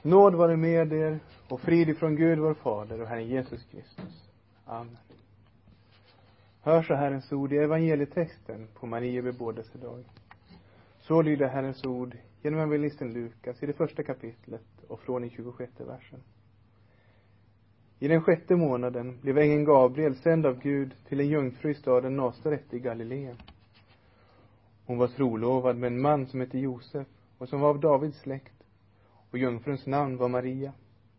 Nåd vare med er och frid ifrån Gud vår Fader och Herren Jesus Kristus. Amen. Hör så Herrens ord i evangelietexten på Maria bebådelsedag. Så lyder Herrens ord genom evangelisten Lukas i det första kapitlet och från den 26:e versen. I den 6:e månaden blev ängeln Gabriel sänd av Gud till en jungfru i staden Nasaret i Galileen. Hon var trolovad med en man som hette Josef och som var av Davids släkt, och jungfruns namn var Maria.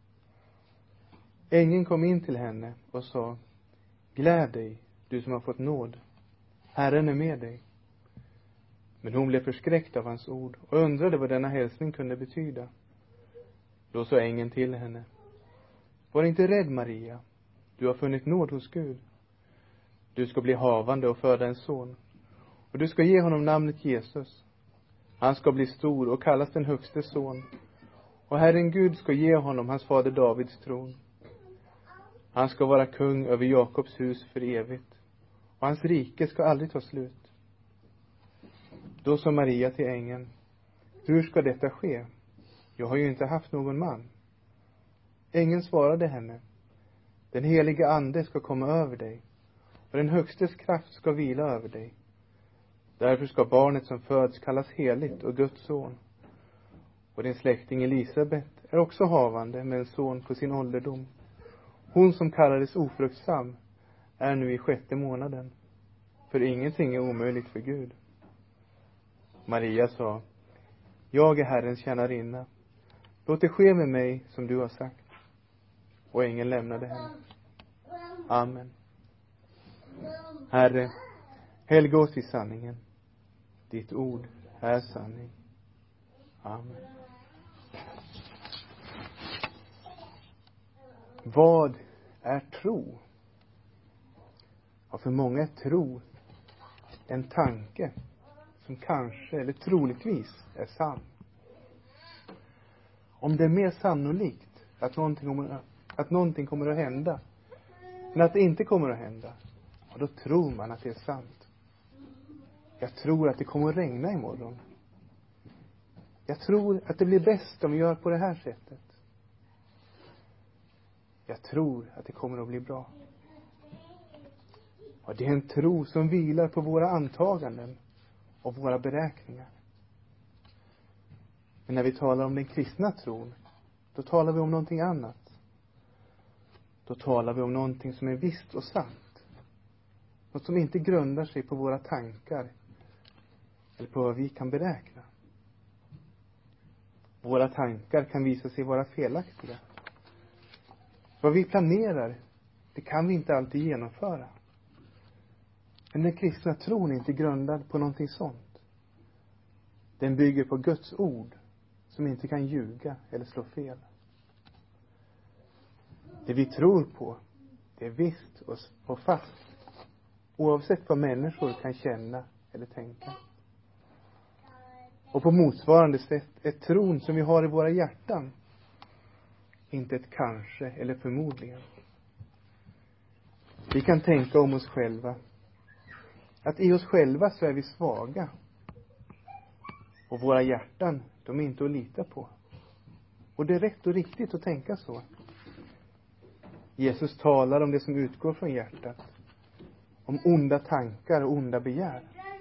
Ängeln kom in till henne och sa: Gläd dig, du som har fått nåd. Herren är med dig. Men hon blev förskräckt av hans ord och undrade vad denna hälsning kunde betyda. Då sa ängeln till henne: Var inte rädd, Maria. Du har funnit nåd hos Gud. Du ska bli havande och föda en son, och du ska ge honom namnet Jesus. Han ska bli stor och kallas den högste son, och Herren Gud ska ge honom hans fader Davids tron. Han ska vara kung över Jakobs hus för evigt, och hans rike ska aldrig ta slut. Då sa Maria till ängeln: Hur ska detta ske? Jag har ju inte haft någon man. Ängeln svarade henne: Den heliga ande ska komma över dig, och den högstes kraft ska vila över dig. Därför ska barnet som föds kallas heligt och Guds son. Och din släkting Elisabet är också havande med en son på sin ålderdom. Hon som kallades ofruktsam är nu i 6:e månaden, för ingenting är omöjligt för Gud. Maria sa: Jag är Herrens tjänarinna. Låt det ske med mig som du har sagt. Och ängeln lämnade henne. Amen. Herre, helga oss i sanningen. Ditt ord är sanning. Amen. Vad är tro? Ja, för många är tro en tanke som kanske eller troligtvis är sann. Om det är mer sannolikt att någonting kommer att hända än att det inte kommer att hända, och då tror man att det är sant. Jag tror att det kommer att regna imorgon. Jag tror att det blir bäst om vi gör på det här sättet. Jag tror att det kommer att bli bra. Och det är en tro som vilar på våra antaganden och våra beräkningar. Men när vi talar om den kristna tron, då talar vi om någonting annat. Då talar vi om någonting som är visst och sant. Något som inte grundar sig på våra tankar eller på vad vi kan beräkna. Våra tankar kan visa sig vara felaktiga. Vad vi planerar, det kan vi inte alltid genomföra. Men den kristna tron är inte grundad på någonting sånt. Den bygger på Guds ord som inte kan ljuga eller slå fel. Det vi tror på, det är visst och fast, oavsett vad människor kan känna eller tänka. Och på motsvarande sätt är tron som vi har i våra hjärtan inte ett kanske eller förmodligen. Vi kan tänka om oss själva att i oss själva så är vi svaga, och våra hjärtan, de är inte att lita på. Och det är rätt och riktigt att tänka så. Jesus talar om det som utgår från hjärtat, om onda tankar och onda begär.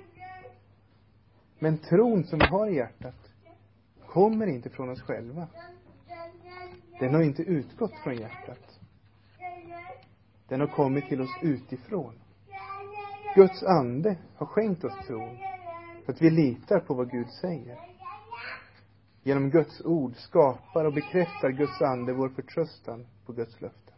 Men tron som vi har i hjärtat kommer inte från oss själva. Den har inte utgått från hjärtat. Den har kommit till oss utifrån. Guds ande har skänkt oss tron för att vi litar på vad Gud säger. Genom Guds ord skapar och bekräftar Guds ande vår förtröstan på Guds löften.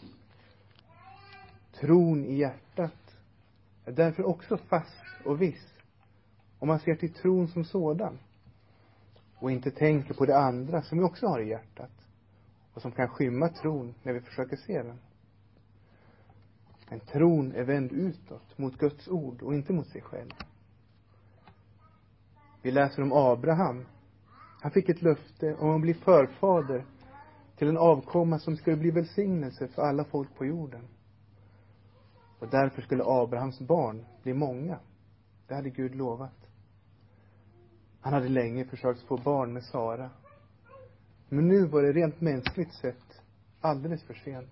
Tron i hjärtat är därför också fast och viss om man ser till tron som sådan och inte tänker på det andra som vi också har i hjärtat och som kan skymma tron när vi försöker se den. Men tron är vänd utåt mot Guds ord och inte mot sig själv. Vi läser om Abraham. Han fick ett löfte om att bli förfader till en avkomma som skulle bli välsignelse för alla folk på jorden. Och därför skulle Abrahams barn bli många. Det hade Gud lovat. Han hade länge försökt få barn med Sara. Men nu var det rent mänskligt sett alldeles för sent.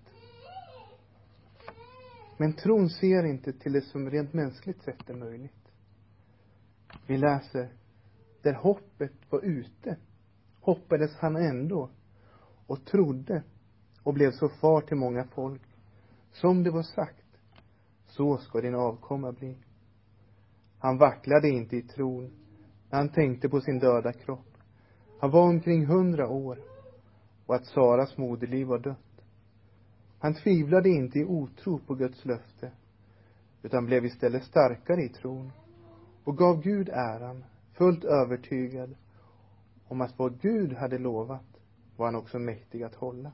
Men tron ser inte till det som rent mänskligt sett är möjligt. Vi läser, där hoppet var ute, hoppades han ändå och trodde och blev så far till många folk. Som det var sagt, så ska din avkomma bli. Han vacklade inte i tron när han tänkte på sin döda kropp. Han var omkring 100 år och att Saras moderliv var dött. Han tvivlade inte i otro på Guds löfte, utan blev istället starkare i tron och gav Gud äran, fullt övertygad om att vad Gud hade lovat var han också mäktig att hålla.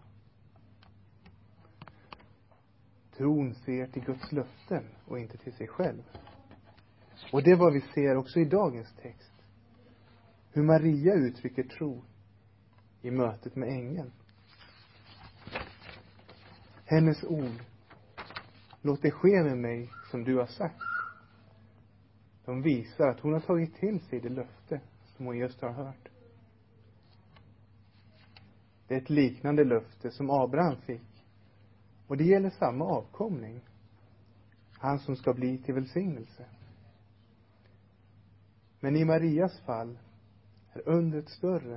Tron ser till Guds löften och inte till sig själv. Och det är vad vi ser också i dagens text. Hur Maria uttrycker tro i mötet med ängeln. Hennes ord, låt det ske med mig som du har sagt. De visar att hon har tagit till sig det löfte som hon just har hört. Det är ett liknande löfte som Abraham fick. Och det gäller samma avkomling. Han som ska bli till välsignelse. Men i Marias fall är undret större.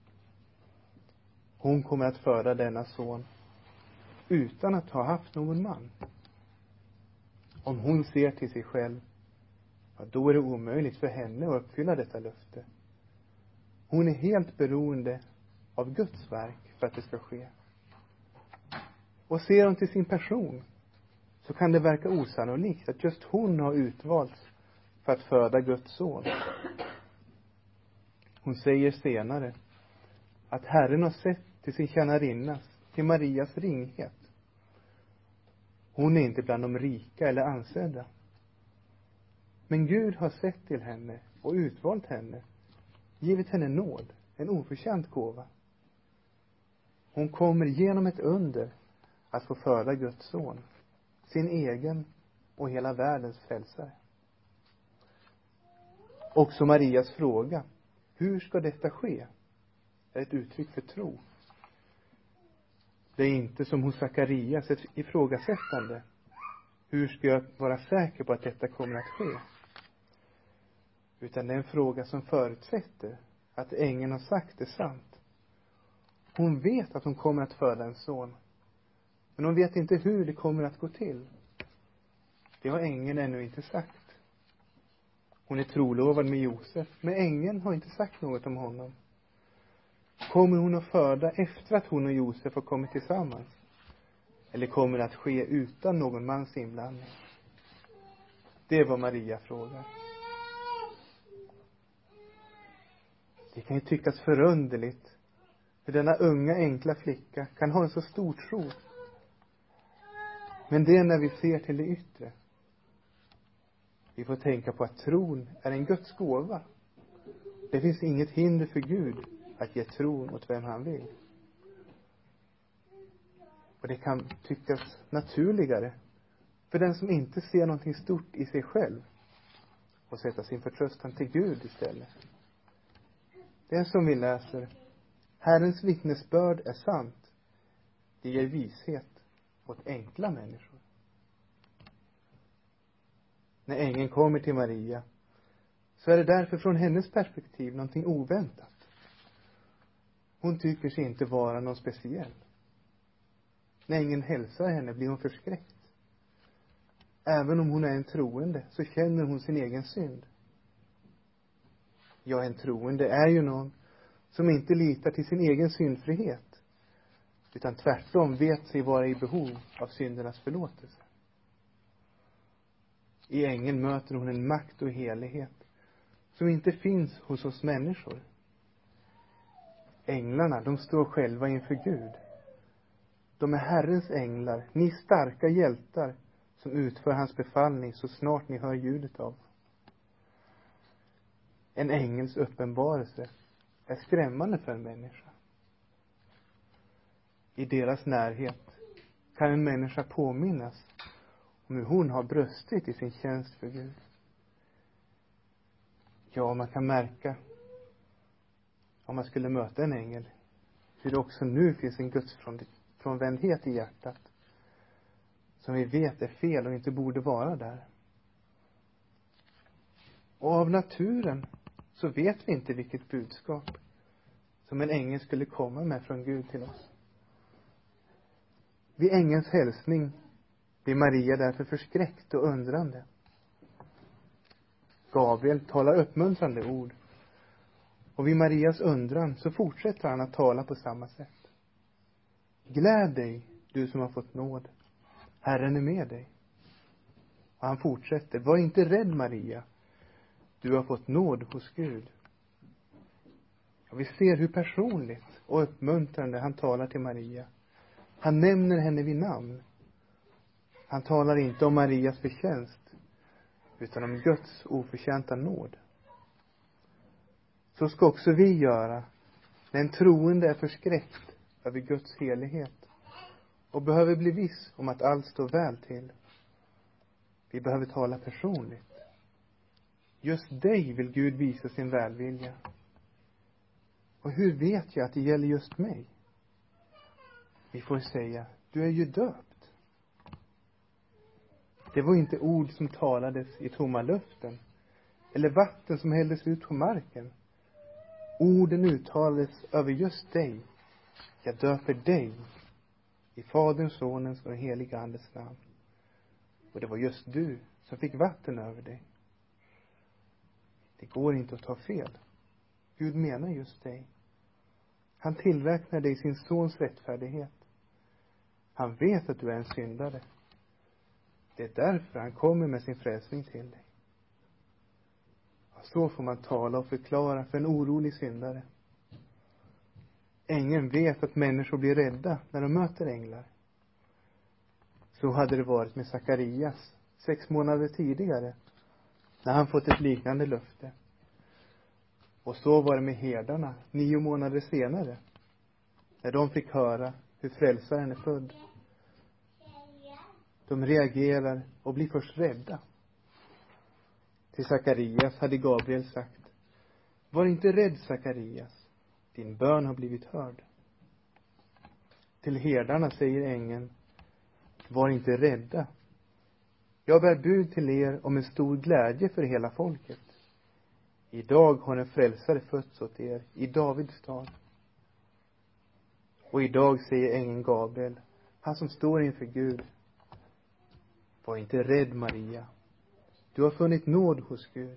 Hon kommer att föda denna son utan att ha haft någon man. Om hon ser till sig själv, ja, då är det omöjligt för henne att uppfylla detta löfte. Hon är helt beroende av Guds verk för att det ska ske. Och ser hon till sin person, så kan det verka osannolikt att just hon har utvalts för att föda Guds son. Hon säger senare att Herren har sett till sin tjänarinnas, till Marias ringhet. Hon är inte bland de rika eller ansedda. Men Gud har sett till henne och utvalt henne, givit henne nåd, en oförtjänt gåva. Hon kommer genom ett under att få föda Guds son, sin egen och hela världens frälsare. Också Marias fråga, hur ska detta ske, är ett uttryck för tro. Det är inte som hos Sakarias ett ifrågasättande. Hur ska jag vara säker på att detta kommer att ske? Utan det är en fråga som förutsätter att ängeln har sagt det sant. Hon vet att hon kommer att föda en son. Men hon vet inte hur det kommer att gå till. Det har ängeln ännu inte sagt. Hon är trolovad med Josef, men ängeln har inte sagt något om honom. Kommer hon att föda efter att hon och Josef har kommit tillsammans? Eller kommer det att ske utan någon mans inblandning? Det är vad Maria frågar. Det kan ju tyckas förunderligt hur denna unga enkla flicka kan ha en så stor tro. Men det är när vi ser till det yttre. Vi får tänka på att tron är en Guds gåva. Det finns inget hinder för Gud att ge tron åt vem han vill. Och det kan tyckas naturligare för den som inte ser någonting stort i sig själv och sätta sin förtröstan till Gud istället. Det är som vi läser, Herrens vittnesbörd är sant. Det ger vishet åt enkla människor. När ängeln kommer till Maria, så är det därför från hennes perspektiv någonting oväntat. Hon tycker sig inte vara någon speciell. När ängeln hälsar henne blir hon förskräckt. Även om hon är en troende så känner hon sin egen synd. Ja, en troende är ju någon som inte litar till sin egen syndfrihet, utan tvärtom vet sig vara i behov av syndernas förlåtelse. I ängeln möter hon en makt och helighet som inte finns hos oss människor. Änglarna, de står själva inför Gud. De är Herrens änglar, ni starka hjältar som utför hans befallning så snart ni hör ljudet av. En ängels uppenbarelse är skrämmande för en människa. I deras närhet kan en människa påminnas om hur hon har brustit i sin tjänst för Gud. Ja, man kan märka om man skulle möta en ängel hur det också nu finns en gudsfrånvändhet i hjärtat som vi vet är fel och inte borde vara där. Och av naturen så vet vi inte vilket budskap som en ängel skulle komma med från Gud till oss. Vid ängelns hälsning blir Maria därför förskräckt och undrande. Gabriel talar uppmuntrande ord. Och vid Marias undran så fortsätter han att tala på samma sätt. Gläd dig, du som har fått nåd. Herren är med dig. Och han fortsätter. Var inte rädd, Maria. Du har fått nåd hos Gud. Och vi ser hur personligt och uppmuntrande han talar till Maria. Han nämner henne vid namn. Han talar inte om Marias förtjänst, utan om Guds oförtjänta nåd. Så ska också vi göra när en troende är förskräckt över Guds helighet och behöver bli viss om att allt står väl till. Vi behöver tala personligt. Just dig vill Gud visa sin välvilja. Och hur vet jag att det gäller just mig? Vi får säga, du är ju döpt. Det var inte ord som talades i tomma luften eller vatten som hälldes ut på marken. Orden uttalades över just dig. Jag döper dig i Faderns, Sonens och den heliga Andes namn. Och det var just du som fick vatten över dig. Det går inte att ta fel. Gud menar just dig. Han tillräknar dig sin sons rättfärdighet. Han vet att du är en syndare. Det är därför han kommer med sin frälsning till dig. Och så får man tala och förklara för en orolig syndare. Ängeln vet att människor blir rädda när de möter änglar. Så hade det varit med Sakarias 6 månader tidigare, när han fått ett liknande löfte. Och så var det med herdarna 9 månader senare, när de fick höra hur frälsaren är född. De reagerar och blir först rädda. Till Sakarias hade Gabriel sagt: var inte rädd, Sakarias. Din bön har blivit hörd. Till herdarna säger ängeln: var inte rädda. Jag bär bud till er om en stor glädje för hela folket. Idag har en frälsare fötts åt er i Davids stad. Och idag säger ängeln Gabriel, han som står inför Gud: var inte rädd, Maria. Du har funnit nåd hos Gud.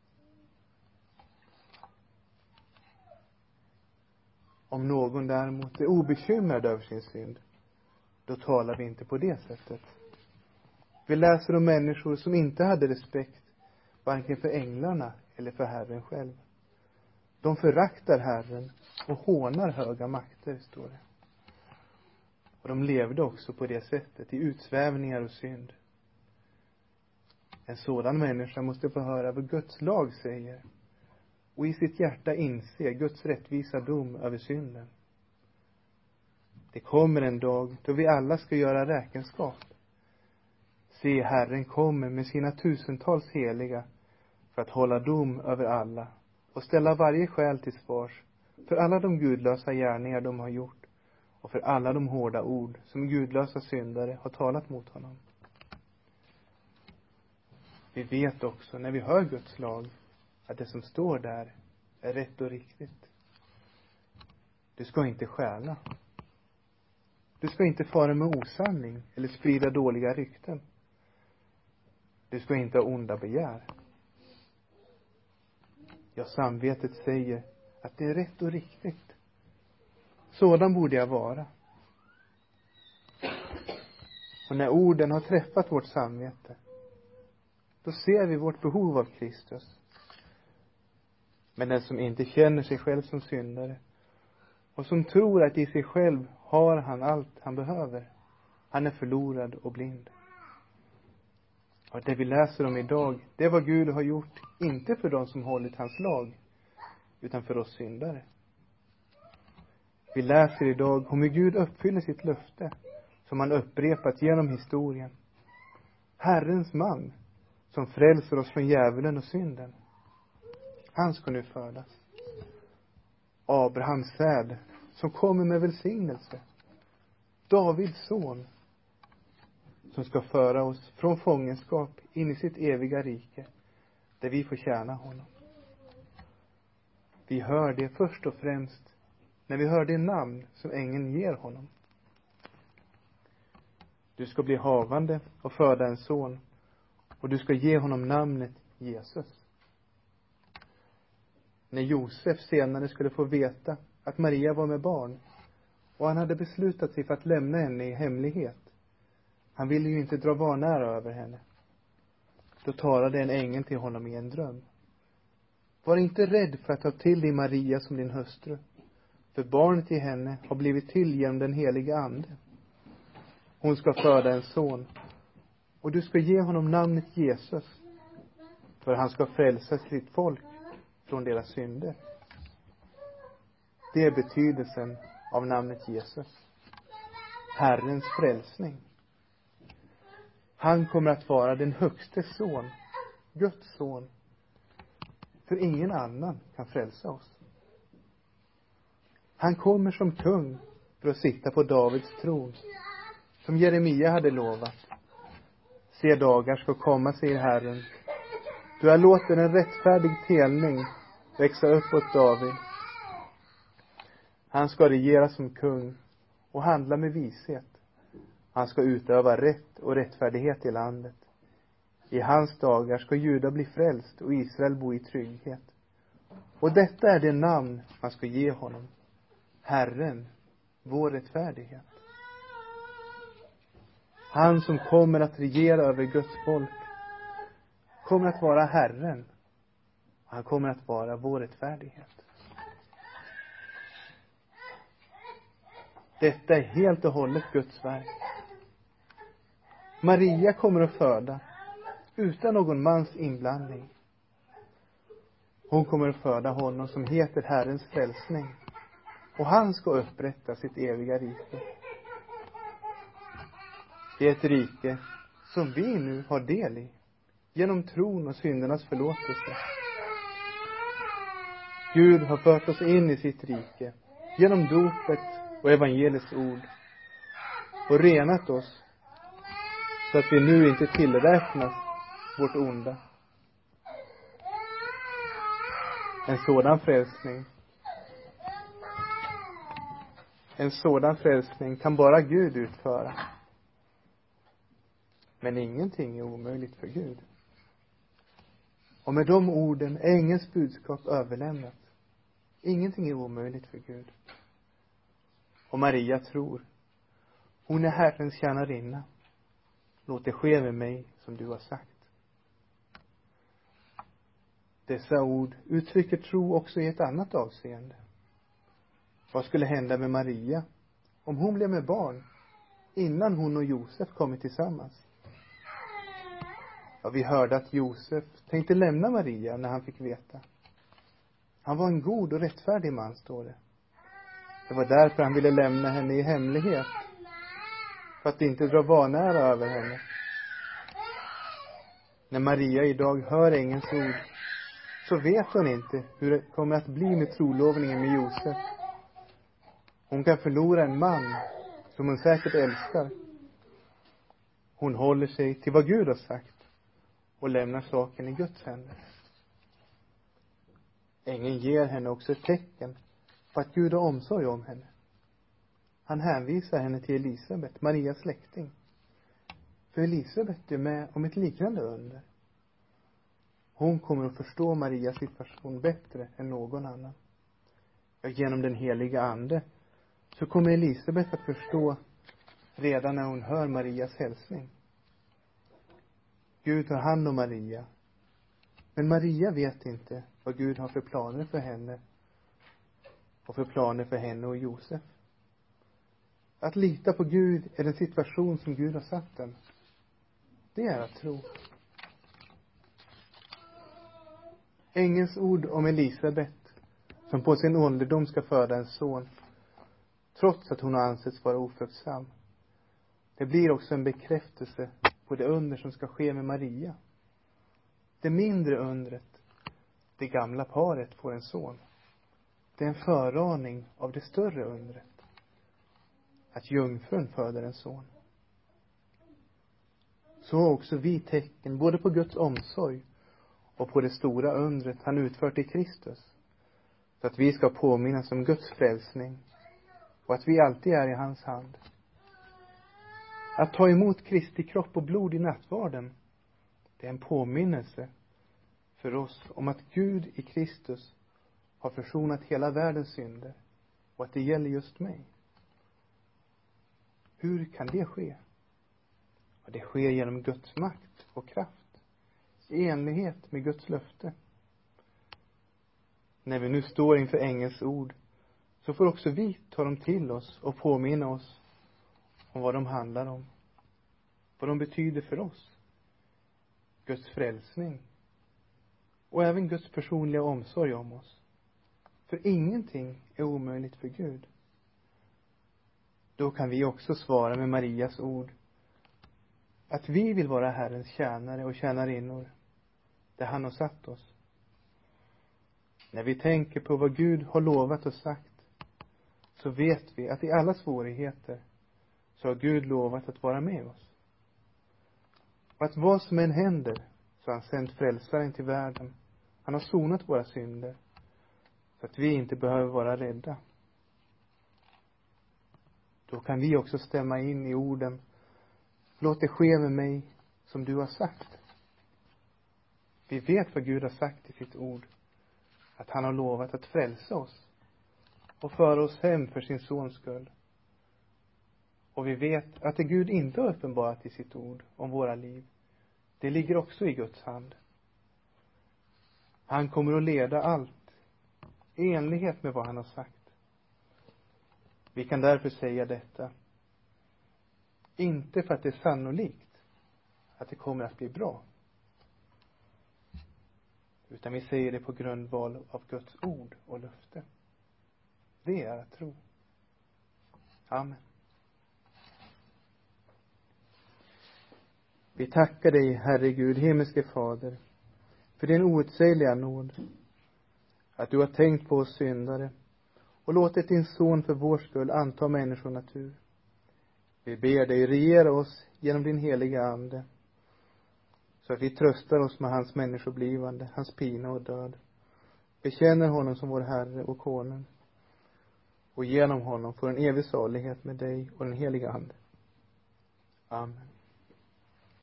Om någon däremot är obekymrad över sin synd, då talar vi inte på det sättet. Vi läser om människor som inte hade respekt varken för änglarna eller för Herren själv. De föraktar Herren och hånar höga makter, står det. Och de levde också på det sättet i utsvävningar och synd. En sådan människa måste få höra vad Guds lag säger och i sitt hjärta inse Guds rättvisa dom över synden. Det kommer en dag då vi alla ska göra räkenskap. Se, Herren kommer med sina tusentals heliga för att hålla dom över alla och ställa varje själ till svars för alla de gudlösa gärningar de har gjort och för alla de hårda ord som gudlösa syndare har talat mot honom. Vi vet också när vi hör Guds lag att det som står där är rätt och riktigt. Du ska inte stjäla. Du ska inte fara med osanning eller sprida dåliga rykten. Du ska inte ha onda begär. Ja, samvetet säger att det är rätt och riktigt. Sådan borde jag vara. Och när orden har träffat vårt samvete, då ser vi vårt behov av Kristus. Men den som inte känner sig själv som syndare och som tror att i sig själv har han allt han behöver, han är förlorad och blind. Och det vi läser om idag, det är vad Gud har gjort, inte för de som hållit hans lag, utan för oss syndare. Vi läser idag om hur Gud uppfyller sitt löfte, som han upprepat genom historien. Herrens man, som frälser oss från djävulen och synden. Han ska nu födas. Abrahams säd som kommer med välsignelse. Davids son, som ska föra oss från fångenskap in i sitt eviga rike, där vi får tjäna honom. Vi hör det först och främst när vi hör det namn som ängeln ger honom. Du ska bli havande och föda en son, och du ska ge honom namnet Jesus. När Josef senare skulle få veta att Maria var med barn, och han hade beslutat sig för att lämna henne i hemlighet. Han ville ju inte dra vanära över henne. Då talade en ängel till honom i en dröm. Var inte rädd för att ta till dig Maria som din hustru, för barnet i henne har blivit till genom den heliga ande. Hon ska föda en son, och du ska ge honom namnet Jesus, för han ska frälsa sitt folk från deras synder. Det är betydelsen av namnet Jesus. Herrens frälsning. Han kommer att vara den högste son, Guds son. För ingen annan kan frälsa oss. Han kommer som kung för att sitta på Davids tron, som Jeremia hade lovat. Se, dagar ska komma, säger Herren. Du har låtit en rättfärdig telning växa upp åt David. Han ska regera som kung och handla med vishet. Han ska utöva rätt och rättfärdighet i landet. I hans dagar ska Juda bli frälst och Israel bo i trygghet. Och detta är det namn man ska ge honom: Herren, vår rättfärdighet. Han som kommer att regera över Guds folk kommer att vara Herren. Han kommer att vara vår rättfärdighet. Detta är helt och hållet Guds verk. Maria kommer att föda utan någon mans inblandning. Hon kommer att föda honom som heter Herrens frälsning, och han ska upprätta sitt eviga rike. Det är ett rike som vi nu har del i genom tron och syndernas förlåtelse. Gud har fört oss in i sitt rike genom dopet och evangeliets ord och renat oss så att vi nu inte tillräknas vårt onda. En sådan frälsning kan bara Gud utföra. Men ingenting är omöjligt för Gud. Och med de orden är ängelns budskap överlämnat. Ingenting är omöjligt för Gud. Och Maria tror. Hon är Herrens tjänarinna. Låt det ske med mig som du har sagt. Dessa ord uttrycker tro också i ett annat avseende. Vad skulle hända med Maria om hon blev med barn innan hon och Josef kommit tillsammans? Ja, vi hörde att Josef tänkte lämna Maria när han fick veta. Han var en god och rättfärdig man, står det. Det var därför han ville lämna henne i hemlighet, för att inte dra vanära över henne. När Maria idag hör ängelns ord, så vet hon inte hur det kommer att bli med trolovningen med Josef. Hon kan förlora en man som hon säkert älskar. Hon håller sig till vad Gud har sagt och lämnar saken i Guds händer. Ängeln ger henne också ett tecken på att Gud har omsorg om henne. Han hänvisar henne till Elisabet, Marias släkting. För Elisabet är med om ett liknande under. Hon kommer att förstå Marias situation bättre än någon annan. Ja, genom den heliga ande så kommer Elisabet att förstå redan när hon hör Marias hälsning. Gud tar hand om Maria. Men Maria vet inte vad Gud har för planer för henne och för planer för henne och Josef. Att lita på Gud är den situation som Gud har satt den. Det är att tro. Ängelns ord om Elisabet, som på sin ålderdom ska föda en son, trots att hon har ansetts vara ofruktsam. Det blir också en bekräftelse på det under som ska ske med Maria. Det mindre undret, det gamla paret får en son. Det är en föraning av det större undret. Att jungfrun föder en son. Så har också vi tecken både på Guds omsorg och på det stora undret han utfört i Kristus. Så att vi ska påminnas om Guds frälsning och att vi alltid är i hans hand. Att ta emot Kristi kropp och blod i nattvarden, det är en påminnelse för oss om att Gud i Kristus har försonat hela världens synder och att det gäller just mig. Hur kan det ske? Och det sker genom Guds makt och kraft i enlighet med Guds löfte. När vi nu står inför ängelns ord så får också vi ta dem till oss och påminna oss om vad de handlar om. Vad de betyder för oss. Guds frälsning. Och även Guds personliga omsorg om oss. För ingenting är omöjligt för Gud. Då kan vi också svara med Marias ord. Att vi vill vara Herrens tjänare och tjänarinnor. Där han har satt oss. När vi tänker på vad Gud har lovat och sagt. Så vet vi att i alla svårigheter så har Gud lovat att vara med oss. Och att vad som än händer så har han sänt frälsaren till världen. Han har sonat våra synder. Så att vi inte behöver vara rädda. Då kan vi också stämma in i orden. Låt det ske med mig som du har sagt. Vi vet vad Gud har sagt i sitt ord. Att han har lovat att frälsa oss. Och föra oss hem för sin sons skull. Och vi vet att det Gud inte har uppenbarat i sitt ord om våra liv. Det ligger också i Guds hand. Han kommer att leda allt i enlighet med vad han har sagt. Vi kan därför säga detta. Inte för att det är sannolikt att det kommer att bli bra. Utan vi säger det på grundval av Guds ord och löfte. Det är att tro. Amen. Vi tackar dig, Herre Gud, himmelske Fader, för din outsägliga nåd. Att du har tänkt på oss syndare och låtit din son för vår skull anta människonatur. Vi ber dig regera oss genom din heliga ande, så att vi tröstar oss med hans människoblivande, hans pina och död. Bekänner honom som vår Herre och Konung. Och genom honom får en evig salighet med dig och den heliga ande. Amen.